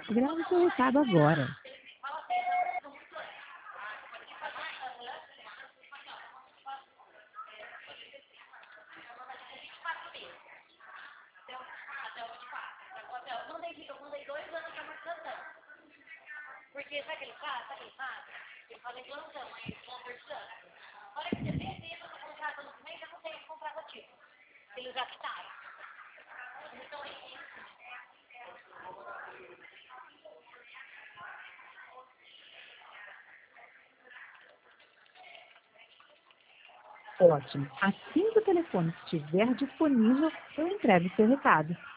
Grave seu recado agora. Porque sabe o que ele faz? Sabe o que ele faz? Ele faz em plantão, aí eles vão conversando. A hora que você vê, você entra no contrato no mês, já não tem esse contrato ativo. Eles já quitaram. Então, Ótimo. Assim que o telefone estiver disponível, eu entrego seu recado.